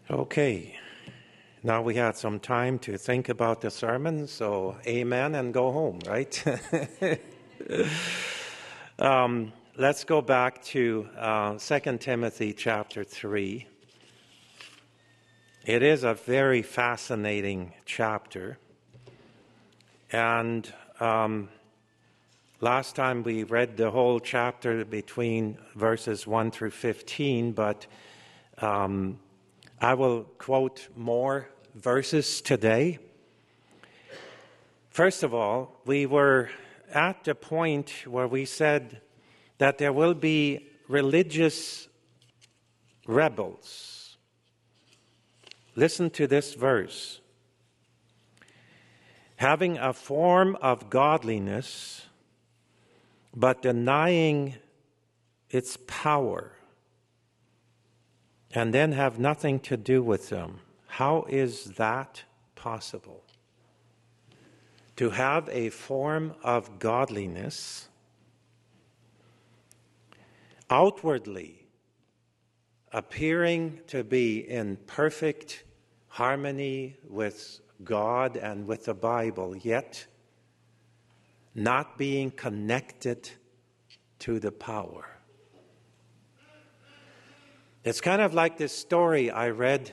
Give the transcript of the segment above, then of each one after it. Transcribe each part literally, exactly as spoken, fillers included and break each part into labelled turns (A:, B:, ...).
A: Okay, now we had some time to think about the sermon, so amen and go home, right? um, let's go back to uh, Second Timothy chapter three. It is a very fascinating chapter, and um, last time we read the whole chapter between verses one through fifteen, but um, I will quote more verses today. First of all, we were at the point where we said that there will be religious rebels. Listen to this verse. Having a form of godliness, but denying its power, and then have nothing to do with them. How is that possible? To have a form of godliness, outwardly appearing to be in perfect harmony with God and with the Bible, yet not being connected to the power. It's kind of like this story I read.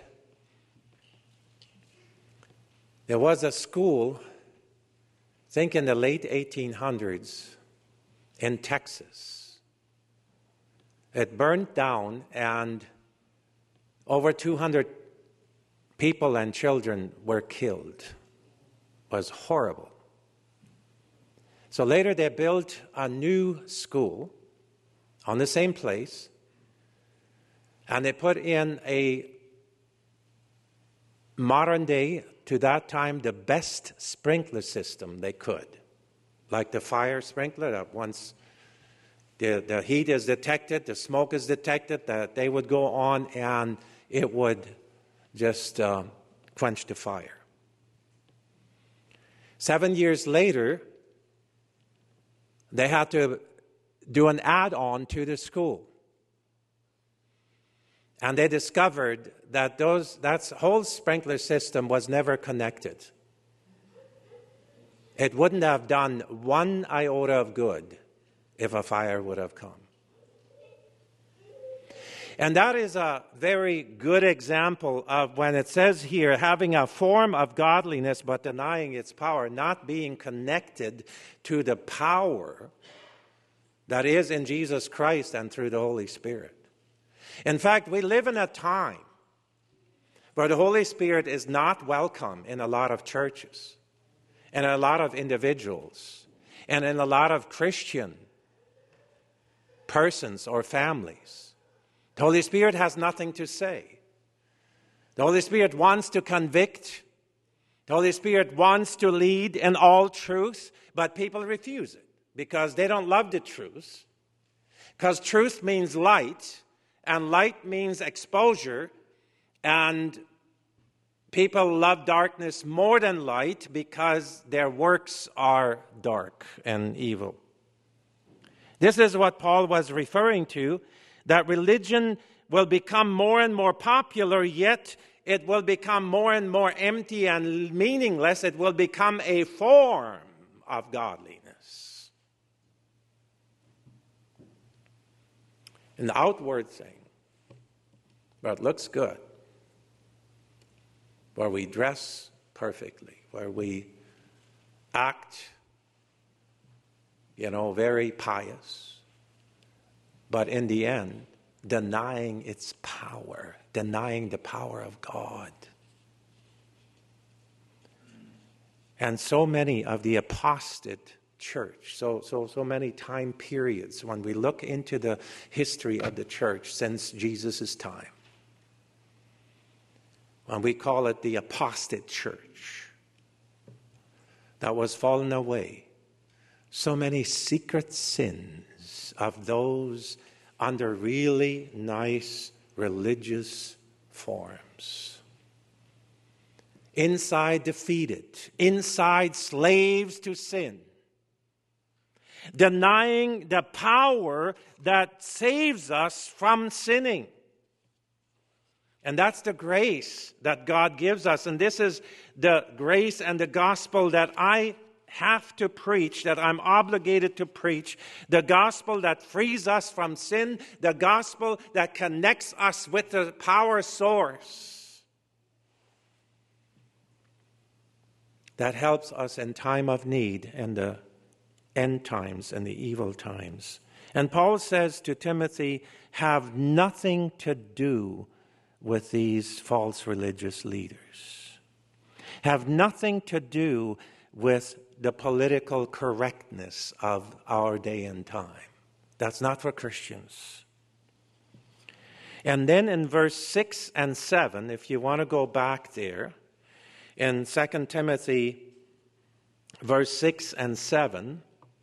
A: There was a school, I think in the late eighteen hundreds, in Texas. It burned down and over two hundred people and children were killed. It was horrible. So later they built a new school on the same place, and they put in a modern day, to that time, the best sprinkler system they could. Like the fire sprinkler that once the, the heat is detected, the smoke is detected, that they would go on and it would just uh, quench the fire. Seven years later, they had to do an add-on to the school. And they discovered that those that whole sprinkler system was never connected. It wouldn't have done one iota of good if a fire would have come. And that is a very good example of when it says here, having a form of godliness but denying its power, not being connected to the power that is in Jesus Christ and through the Holy Spirit. In fact, we live in a time where the Holy Spirit is not welcome in a lot of churches, and in a lot of individuals, and in a lot of Christian persons or families. The Holy Spirit has nothing to say. The Holy Spirit wants to convict. The Holy Spirit wants to lead in all truth, but people refuse it because they don't love the truth. Because truth means light, and light means exposure, and people love darkness more than light because their works are dark and evil. This is what Paul was referring to, that religion will become more and more popular, yet it will become more and more empty and meaningless. It will become a form of godliness. An outward thing, but it looks good, where we dress perfectly, where we act, you know, very pious, but in the end, denying its power, denying the power of God. And so many of the apostate church, so so so many time periods when we look into the history of the church since Jesus' time, and we call it the apostate church that was fallen away. So many secret sins of those under really nice religious forms. Inside defeated, inside slaves to sin. Denying the power that saves us from sinning. And that's the grace that God gives us. And this is the grace and the gospel that I have to preach, that I'm obligated to preach. The gospel that frees us from sin. The gospel that connects us with the power source. That helps us in time of need and the end times and the evil times. And Paul says to Timothy, have nothing to do with these false religious leaders. Have nothing to do with the political correctness of our day and time. That's not for Christians. And then in verse six and seven, if you want to go back there, in Second Timothy, verse six and seven,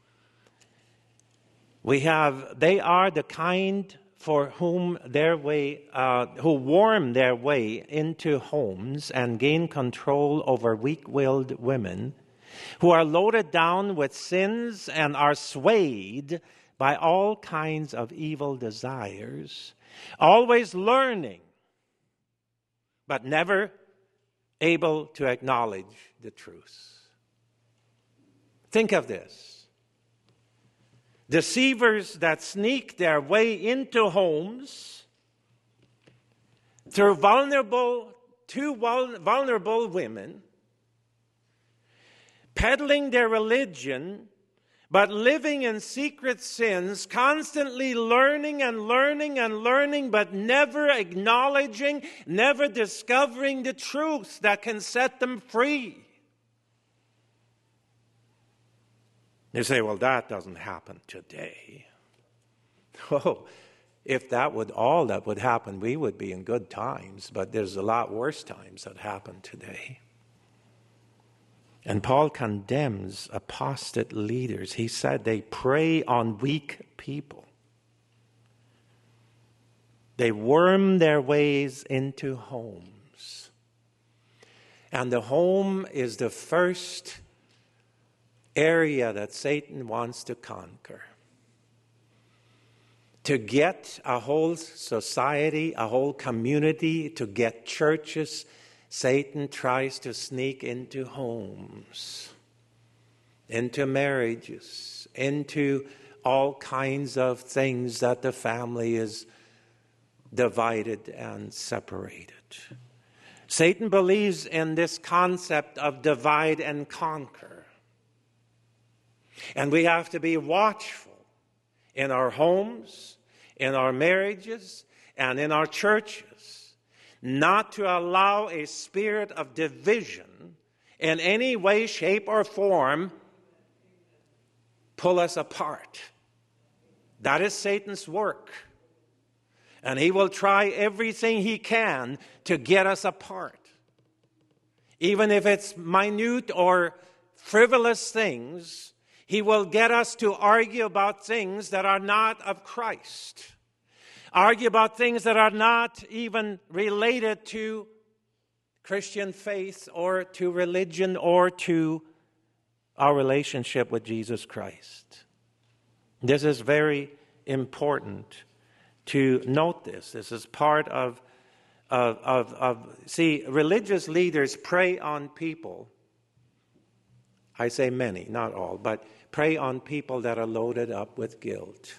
A: we have, they are the kind for whom their way, uh, who worm their way into homes and gain control over weak-willed women, who are loaded down with sins and are swayed by all kinds of evil desires, always learning, but never able to acknowledge the truth. Think of this. Deceivers that sneak their way into homes through vulnerable, to vulnerable women, peddling their religion, but living in secret sins, constantly learning and learning and learning, but never acknowledging, never discovering the truth that can set them free. You say, well, that doesn't happen today. Oh, if that would all that would happen, we would be in good times, but there's a lot worse times that happen today. And Paul condemns apostate leaders. He said they prey on weak people. They worm their ways into homes. And the home is the first area that Satan wants to conquer. To get a whole society, a whole community, to get churches, Satan tries to sneak into homes, into marriages, into all kinds of things that the family is divided and separated. Satan believes in this concept of divide and conquer. And we have to be watchful in our homes, in our marriages, and in our churches, not to allow a spirit of division in any way, shape, or form pull us apart. That is Satan's work. And he will try everything he can to get us apart. Even if it's minute or frivolous things, he will get us to argue about things that are not of Christ. Argue about things that are not even related to Christian faith or to religion or to our relationship with Jesus Christ. This is very important to note this. This is part of, of, of, of see, religious leaders prey on people. I say many, not all, but prey on people that are loaded up with guilt.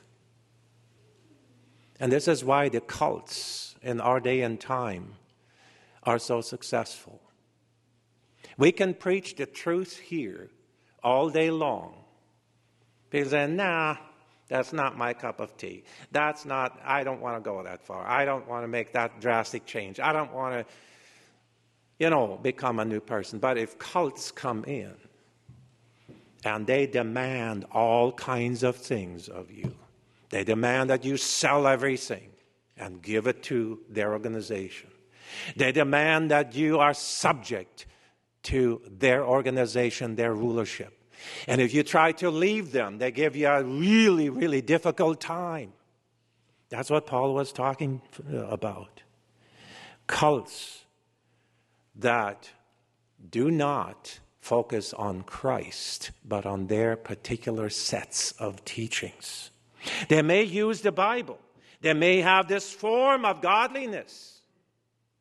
A: And this is why the cults in our day and time are so successful. We can preach the truth here all day long. People say, nah, that's not my cup of tea. That's not, I don't want to go that far. I don't want to make that drastic change. I don't want to, you know, become a new person. But if cults come in, and they demand all kinds of things of you. They demand that you sell everything and give it to their organization. They demand that you are subject to their organization, their rulership. And if you try to leave them, they give you a really, really difficult time. That's what Paul was talking about. Cults that do not focus on Christ, but on their particular sets of teachings. They may use the Bible. They may have this form of godliness.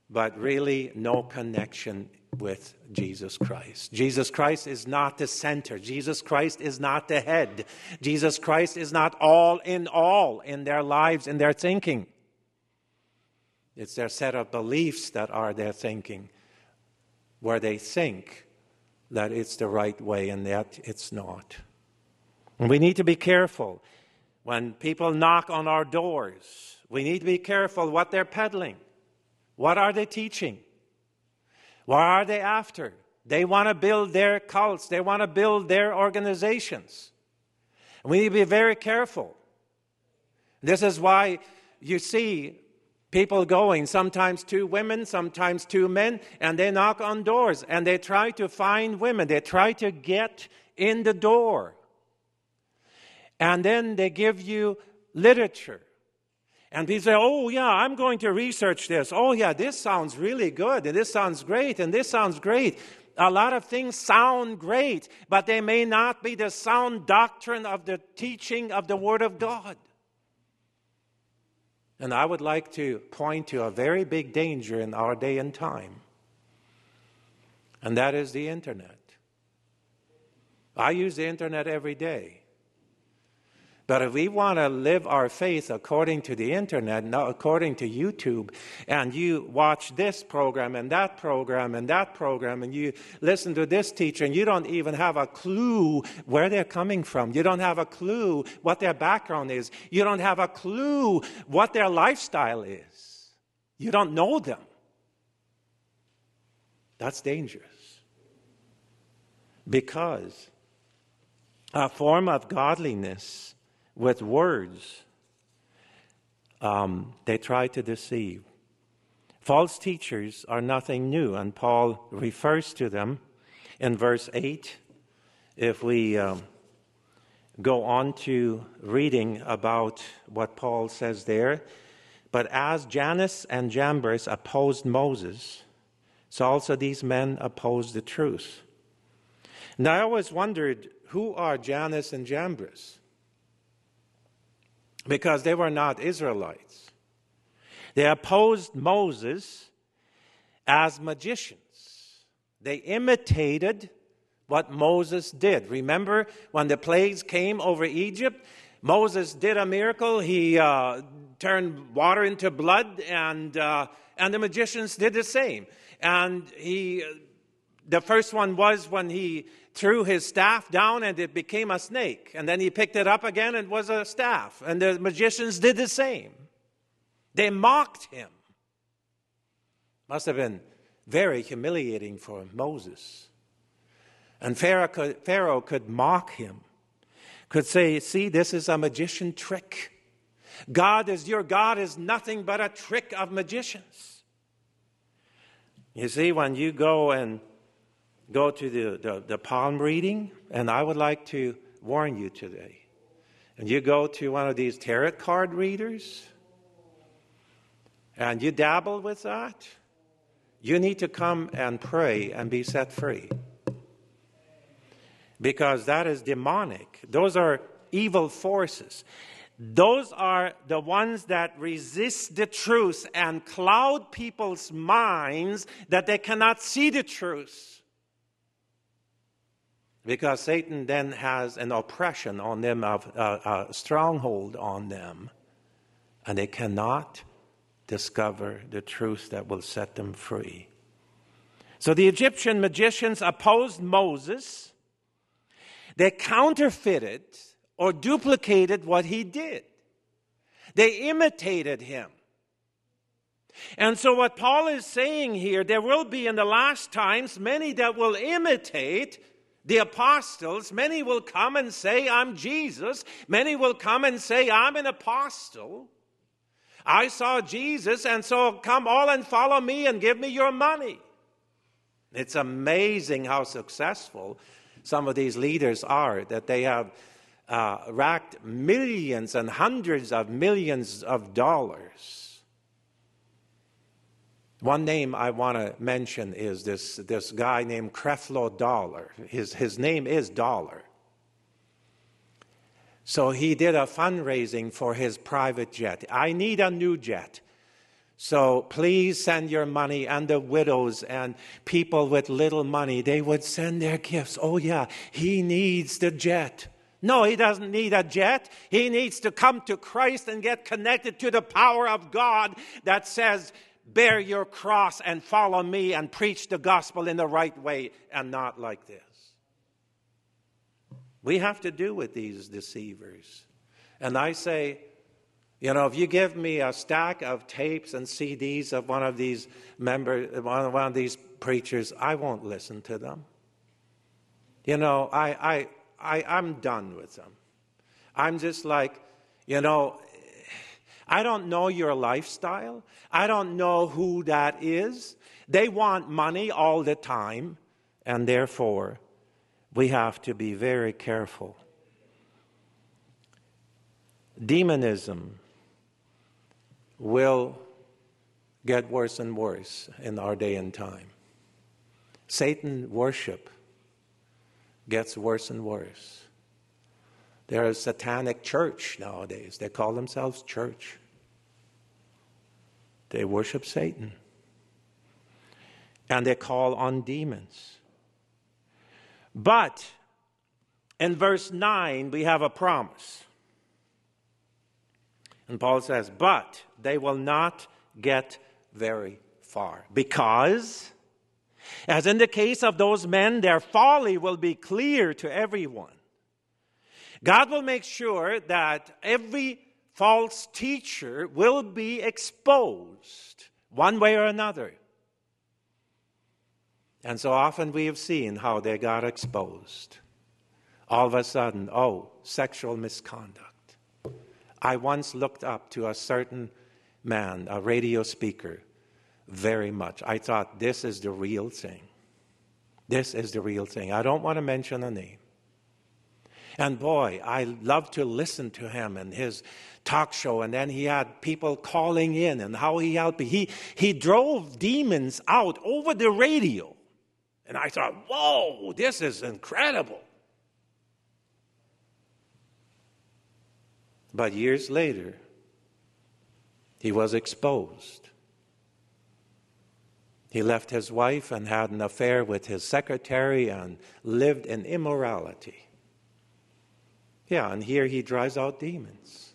A: but really no connection with Jesus Christ. Jesus Christ is not the center. Jesus Christ is not the head. Jesus Christ is not all in all in their lives, in their thinking. It's their set of beliefs that are their thinking, where they think that it's the right way and that it's not. And we need to be careful when people knock on our doors. We need to be careful what they're peddling. What are they teaching? What are they after? They want to build their cults. They want to build their organizations. And we need to be very careful. This is why you see people going, sometimes two women, sometimes two men, and they knock on doors and they try to find women. They try to get in the door. And then they give you literature. And people say, oh, yeah, I'm going to research this. Oh, yeah, this sounds really good. And this sounds great. And this sounds great. A lot of things sound great, but they may not be the sound doctrine of the teaching of the Word of God. And I would like to point to a very big danger in our day and time. And that is the internet. I use the internet every day. But if we want to live our faith according to the internet, not according to YouTube, and you watch this program and that program and that program, and you listen to this teacher, and you don't even have a clue where they're coming from. You don't have a clue what their background is. You don't have a clue what their lifestyle is. You don't know them. That's dangerous. Because a form of godliness with words, um, they try to deceive. False teachers are nothing new, and Paul refers to them in verse eight. If we um, go on to reading about what Paul says there, but as Jannes and Jambres opposed Moses, so also these men opposed the truth. Now I always wondered, who are Jannes and Jambres? Because they were not Israelites. They opposed Moses as magicians. They imitated what Moses did. Remember when the plagues came over Egypt? Moses did a miracle. He uh, turned water into blood, and uh, and the magicians did the same. And he, the first one was when he threw his staff down and it became a snake. And then he picked it up again and it was a staff. And the magicians did the same. They mocked him. Must have been very humiliating for Moses. And Pharaoh could, Pharaoh could mock him. Could say, see, this is a magician trick. God is, your God is nothing but a trick of magicians. You see, when you go and go to the, the, the palm reading, and I would like to warn you today. And you go to one of these tarot card readers, and you dabble with that, you need to come and pray and be set free. Because that is demonic. Those are evil forces. Those are the ones that resist the truth and cloud people's minds that they cannot see the truth. Because Satan then has an oppression on them, of uh, a stronghold on them. And they cannot discover the truth that will set them free. So the Egyptian magicians opposed Moses. They counterfeited or duplicated what he did. They imitated him. And so what Paul is saying here, there will be in the last times many that will imitate the apostles. Many will come and say, I'm Jesus. Many will come and say, I'm an apostle. I saw Jesus, and so come all and follow me and give me your money. It's amazing how successful some of these leaders are, that they have uh, racked millions and hundreds of millions of dollars. One name I want to mention is this, this guy named Creflo Dollar. His, his name is Dollar. So he did a fundraising for his private jet. I need a new jet. So please send your money. And the widows and people with little money, they would send their gifts. Oh yeah, he needs the jet. No, he doesn't need a jet. He needs to come to Christ and get connected to the power of God that says, bear your cross and follow me and preach the gospel in the right way and not like this. We have to do with these deceivers. And I say, you know, if you give me a stack of tapes and C Ds of one of these members, one of these preachers, I won't listen to them. You know, I, I, I, I'm done with them. I'm just like, you know, I don't know your lifestyle. I don't know who that is. They want money all the time, and therefore, we have to be very careful. Demonism will get worse and worse in our day and time. Satan worship gets worse and worse. There's a satanic church nowadays. They call themselves church. They worship Satan. And they call on demons. But in verse nine, we have a promise. And Paul says, but they will not get very far. Because, as in the case of those men, their folly will be clear to everyone. God will make sure that every false teacher will be exposed one way or another. And so often we have seen how they got exposed. All of a sudden, oh, sexual misconduct. I once looked up to a certain man, a radio speaker, very much. I thought, this is the real thing. This is the real thing. I don't want to mention a name. And boy, I loved to listen to him and his talk show. And then he had people calling in and how he helped. He, he drove demons out over the radio. And I thought, whoa, this is incredible. But years later, he was exposed. He left his wife and had an affair with his secretary and lived in immorality. Yeah, and here he drives out demons.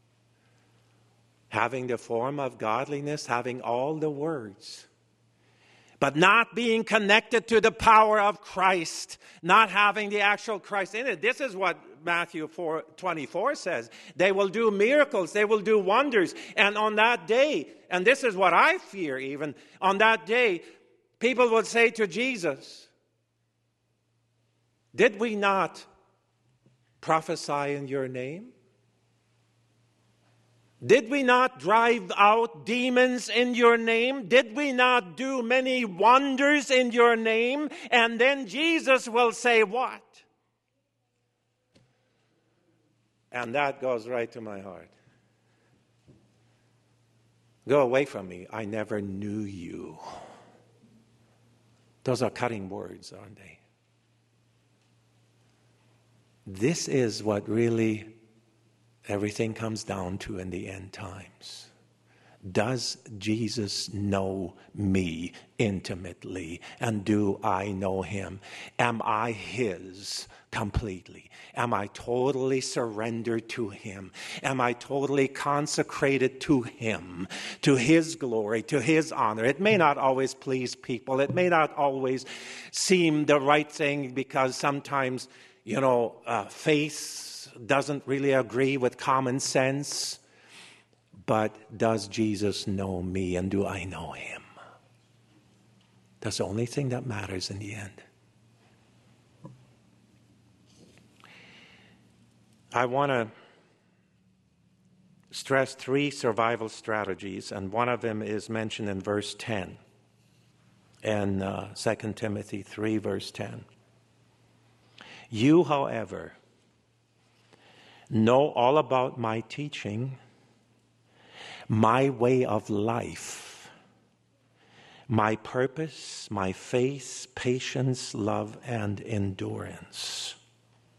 A: Having the form of godliness, having all the words, but not being connected to the power of Christ, not having the actual Christ in it. This is what Matthew four twenty-four says. They will do miracles, they will do wonders. And on that day, and this is what I fear even, on that day, people will say to Jesus, did we not prophesy in your name? Did we not drive out demons in your name? Did we not do many wonders in your name? And then Jesus will say what? And that goes right to my heart. Go away from me. I never knew you. Those are cutting words, aren't they? This is what really everything comes down to in the end times. Does Jesus know me intimately? And do I know him? Am I his completely? Am I totally surrendered to him? Am I totally consecrated to him, to his glory, to his honor? It may not always please people. It may not always seem the right thing because sometimes, you know, uh, faith doesn't really agree with common sense. But does Jesus know me and do I know him? That's the only thing that matters in the end. I want to stress three survival strategies, and one of them is mentioned in verse ten in uh, Second Timothy three, verse ten. You, however, know all about my teaching, my way of life, my purpose, my faith, patience, love, and endurance.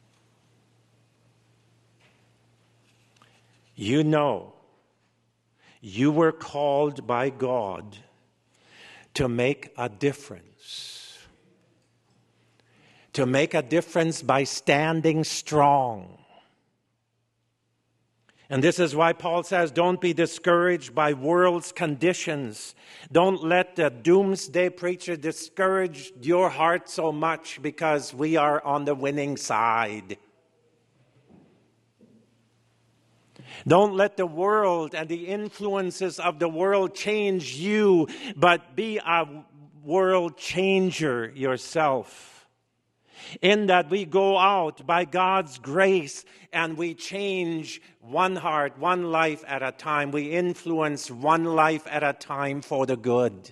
A: You know, You were called by God to make a difference. To make a difference by standing strong. And this is why Paul says, don't be discouraged by world's conditions. Don't let the doomsday preacher discourage your heart so much, because we are on the winning side. Don't let the world and the influences of the world change you, but be a world changer yourself. In that we go out by God's grace and we change one heart, one life at a time. We influence one life at a time for the good.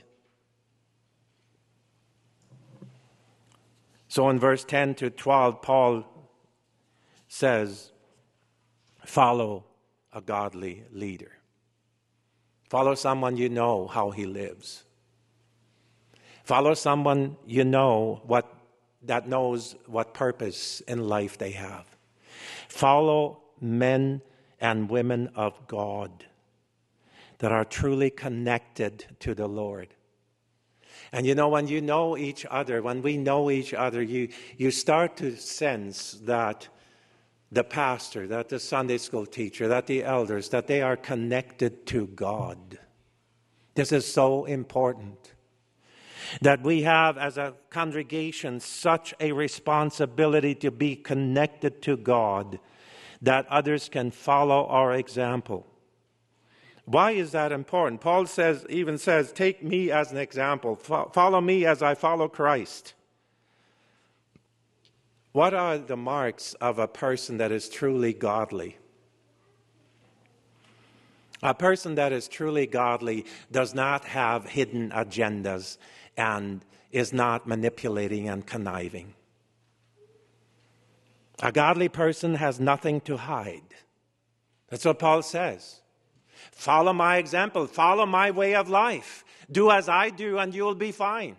A: So in verse ten to twelve, Paul says, follow a godly leader. Follow someone you know how he lives. Follow someone you know what that knows what purpose in life they have. Follow men and women of God that are truly connected to the Lord. And you know, when you know each other, when we know each other, you, you start to sense that the pastor, that the Sunday school teacher, that the elders, that they are connected to God. This is so important. That we have as a congregation such a responsibility to be connected to God that others can follow our example. Why is that important? Paul says, even says, take me as an example. Follow me as I follow Christ. What are the marks of a person that is truly godly? A person that is truly godly does not have hidden agendas and is not manipulating and conniving. A godly person has nothing to hide. That's what Paul says. Follow my example. Follow my way of life. Do as I do and you'll be fine.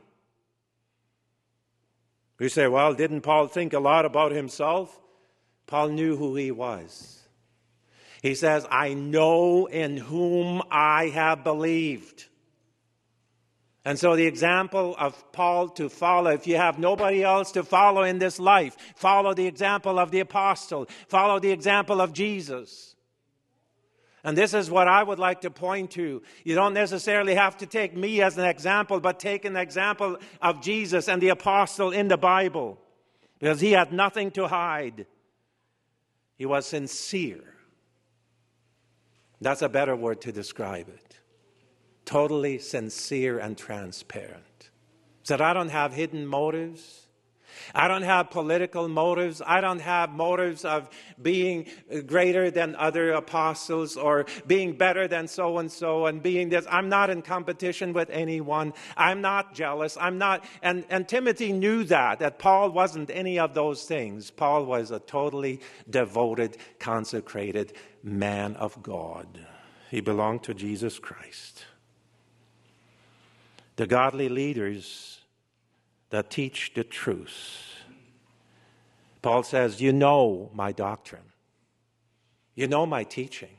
A: We say, well, didn't Paul think a lot about himself? Paul knew who he was. He says, I know in whom I have believed. And so the example of Paul to follow, if you have nobody else to follow in this life, follow the example of the apostle, follow the example of Jesus. And this is what I would like to point to. You don't necessarily have to take me as an example, but take an example of Jesus and the apostle in the Bible. Because he had nothing to hide. He was sincere. That's a better word to describe it. Totally sincere and transparent. So I don't have hidden motives. I don't have political motives. I don't have motives of being greater than other apostles or being better than so-and-so and being this. I'm not in competition with anyone. I'm not jealous. I'm not. And, and Timothy knew that, that Paul wasn't any of those things. Paul was a totally devoted, consecrated man of God. He belonged to Jesus Christ. The godly leaders that teach the truth. Paul says, you know my doctrine. You know my teaching.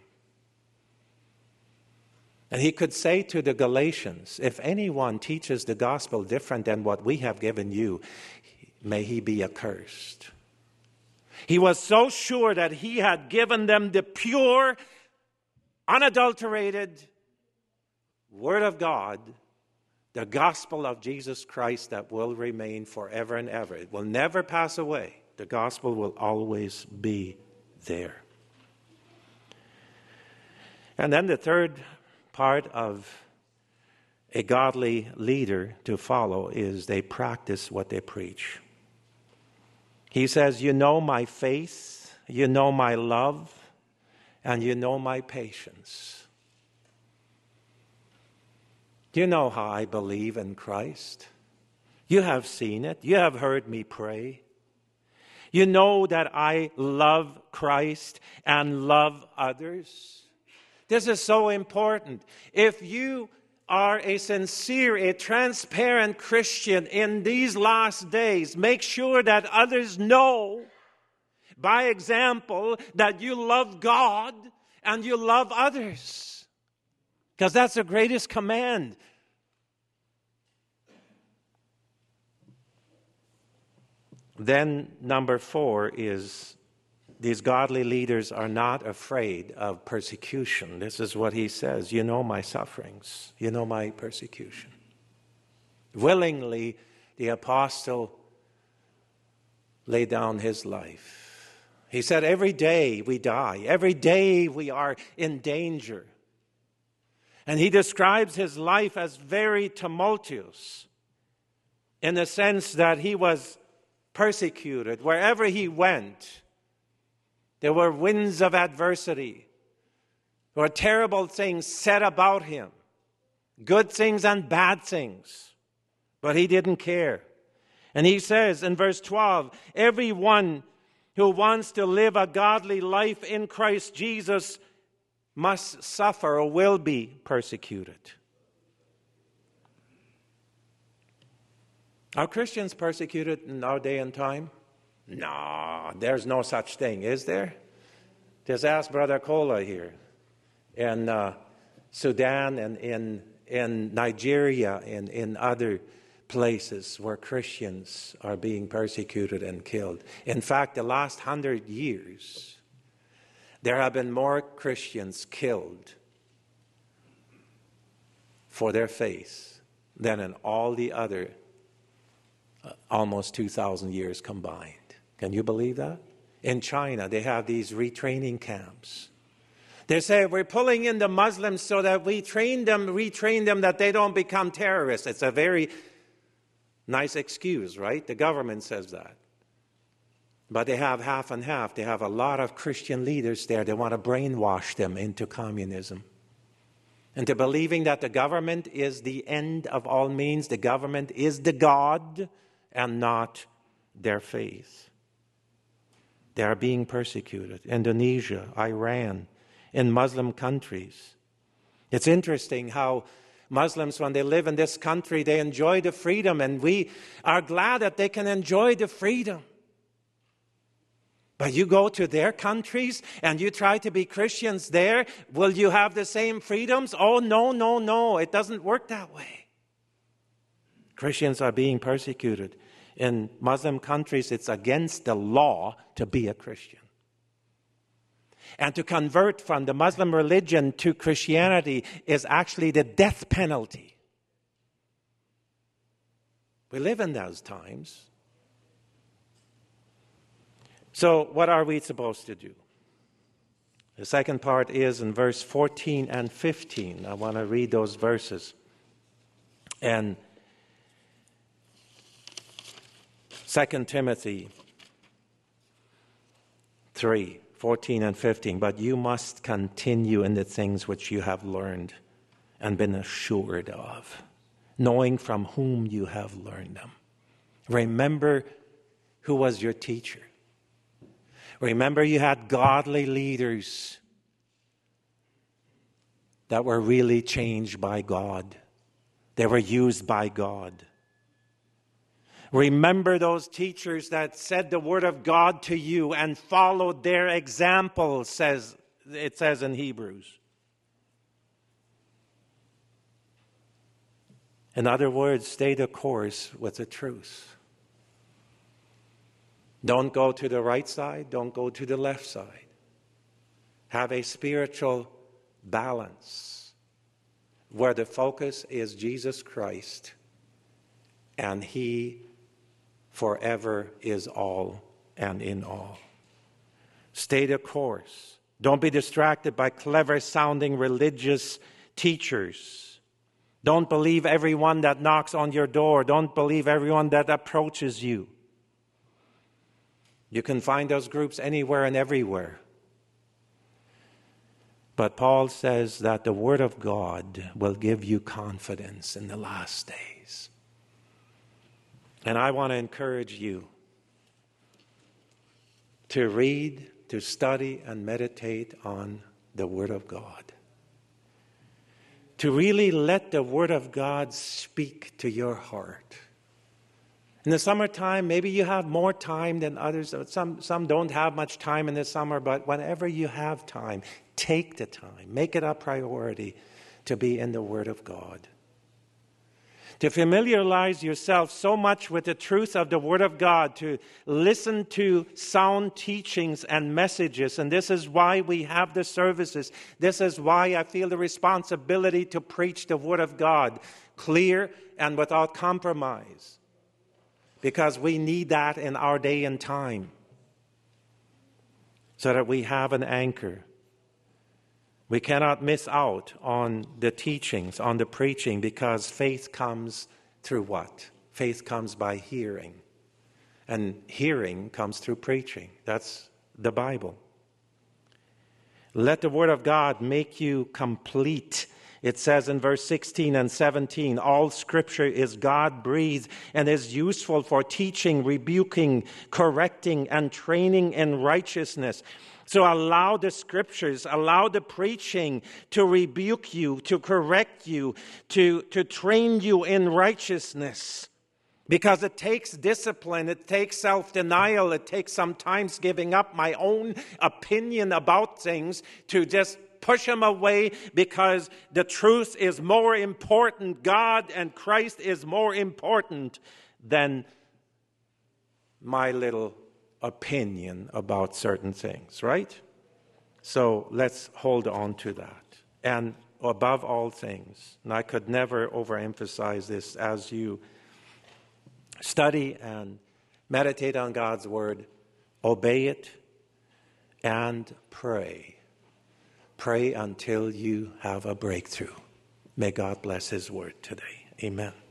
A: And he could say to the Galatians, if anyone teaches the gospel different than what we have given you, may he be accursed. He was so sure that he had given them the pure, unadulterated Word of God, the gospel of Jesus Christ that will remain forever and ever. It will never pass away. The gospel will always be there. And then the third part of a godly leader to follow is they practice what they preach. He says, you know my faith, you know my love, and you know my patience. You know how I believe in Christ. You have seen it. You have heard me pray. You know that I love Christ and love others. This is so important. If you are a sincere, a transparent Christian in these last days, make sure that others know by example that you love God and you love others. Because that's the greatest command. Then number four is these godly leaders are not afraid of persecution. This is what he says. You know my sufferings. You know my persecution. Willingly, the apostle laid down his life. He said, every day we die. Every day we are in danger. And he describes his life as very tumultuous in the sense that he was persecuted. Wherever he went, there were winds of adversity. There were terrible things said about him, good things and bad things. But he didn't care. And he says in verse twelve, everyone who wants to live a godly life in Christ Jesus must suffer or will be persecuted. Are Christians persecuted in our day and time? No, there's no such thing, is there? Just ask Brother Kola here. In uh, Sudan and in, in Nigeria and in other places where Christians are being persecuted and killed. In fact, the last hundred years, there have been more Christians killed for their faith than in all the other uh, almost two thousand years combined. Can you believe that? In China, they have these retraining camps. They say, we're pulling in the Muslims so that we train them, retrain them, that they don't become terrorists. It's a very nice excuse, right? The government says that. But they have half and half. They have a lot of Christian leaders there. They want to brainwash them into communism. Into believing that the government is the end of all means. The government is the God and not their faith. They are being persecuted. Indonesia, Iran, in Muslim countries. It's interesting how Muslims, when they live in this country, they enjoy the freedom, and we are glad that they can enjoy the freedom. But you go to their countries and you try to be Christians there, will you have the same freedoms? Oh, no, no, no, it doesn't work that way. Christians are being persecuted. In Muslim countries, it's against the law to be a Christian. And to convert from the Muslim religion to Christianity is actually the death penalty. We live in those times. So what are we supposed to do? The second part is in verse fourteen and fifteen. I want to read those verses. And Second Timothy three, fourteen and fifteen. But you must continue in the things which you have learned and been assured of, knowing from whom you have learned them. Remember who was your teacher. Remember you had godly leaders that were really changed by God. They were used by God. Remember those teachers that said the word of God to you and followed their example, says it says in Hebrews. In other words, stay the course with the truth. Don't go to the right side, don't go to the left side. Have a spiritual balance where the focus is Jesus Christ and He forever is all and in all. Stay the course. Don't be distracted by clever-sounding religious teachers. Don't believe everyone that knocks on your door. Don't believe everyone that approaches you. You can find those groups anywhere and everywhere. But Paul says that the Word of God will give you confidence in the last days. And I want to encourage you to read, to study, and meditate on the Word of God. To really let the Word of God speak to your heart. In the summertime, maybe you have more time than others. Some, some don't have much time in the summer, but whenever you have time, take the time. Make it a priority to be in the Word of God. To familiarize yourself so much with the truth of the Word of God, to listen to sound teachings and messages. And this is why we have the services. This is why I feel the responsibility to preach the Word of God, clear and without compromise. Because we need that in our day and time, so that we have an anchor. We cannot miss out on the teachings, on the preaching, because faith comes through what? Faith comes by hearing. And hearing comes through preaching. That's the Bible. Let the Word of God make you complete. It says in verse sixteen and seventeen, all Scripture is God-breathed and is useful for teaching, rebuking, correcting, and training in righteousness. So allow the Scriptures, allow the preaching to rebuke you, to correct you, to, to train you in righteousness. Because it takes discipline, it takes self-denial, it takes sometimes giving up my own opinion about things to just push them away, because the truth is more important. God and Christ is more important than my little opinion about certain things, right? So let's hold on to that. And above all things, and I could never overemphasize this, as you study and meditate on God's Word, obey it and pray. Pray until you have a breakthrough. May God bless His Word today. Amen.